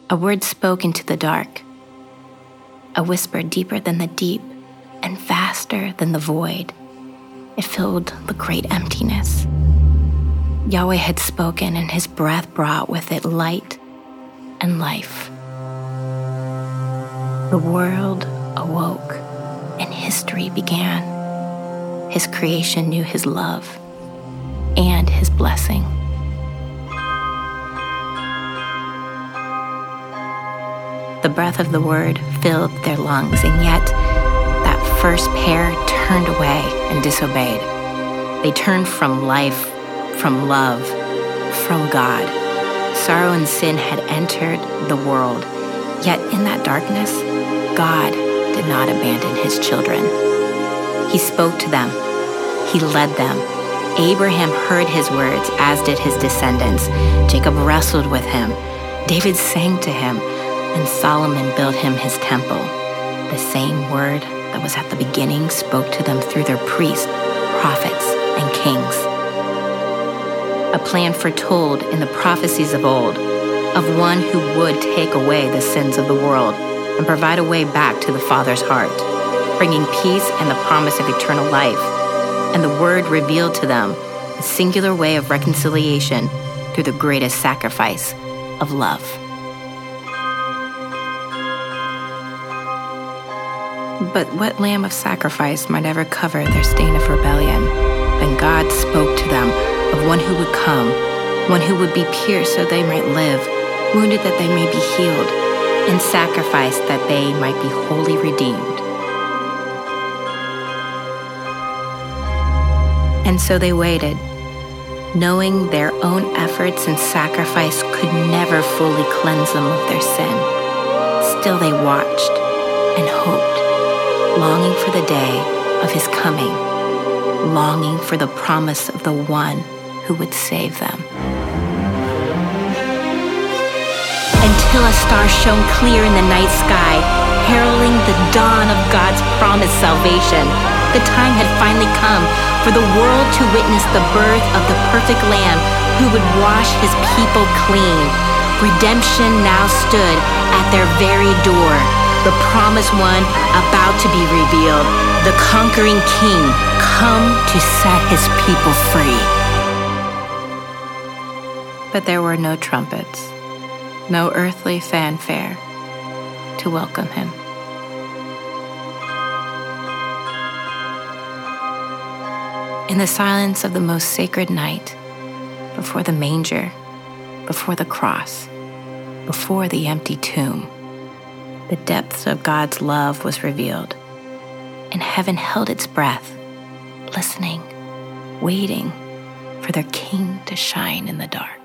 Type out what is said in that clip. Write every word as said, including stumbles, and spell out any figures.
A word spoke into the dark, a whisper deeper than the deep and vaster than the void. It filled the great emptiness. Yahweh had spoken, and his breath brought with it light and life. The world awoke, and history began. His creation knew his love and his blessing. The breath of the word filled their lungs, and yet that first pair turned away and disobeyed. They turned from life, from love, from God. Sorrow and sin had entered the world, yet in that darkness, God did not abandon his children. He spoke to them. He led them. Abraham heard his words, as did his descendants. Jacob wrestled with him. David sang to him, and Solomon built him his temple. The same word that was at the beginning spoke to them through their priests, prophets, and kings. A plan foretold in the prophecies of old, of one who would take away the sins of the world and provide a way back to the Father's heart, bringing peace and the promise of eternal life. And the word revealed to them a singular way of reconciliation through the greatest sacrifice of love. But what lamb of sacrifice might ever cover their stain of rebellion? Then God spoke to them of one who would come, one who would be pierced so they might live, wounded that they may be healed, and sacrificed that they might be wholly redeemed. And so they waited, knowing their own efforts and sacrifice could never fully cleanse them of their sin. Still they watched and hoped, longing for the day of his coming, longing for the promise of the one who would save them. Until a star shone clear in the night sky, heralding the dawn of God's promised salvation. The time had finally come for the world to witness the birth of the perfect Lamb who would wash his people clean. Redemption now stood at their very door. The promised one about to be revealed, the conquering king, come to set his people free. But there were no trumpets, no earthly fanfare to welcome him. In the silence of the most sacred night, before the manger, before the cross, before the empty tomb, the depths of God's love was revealed, and heaven held its breath, listening, waiting for their king to shine in the dark.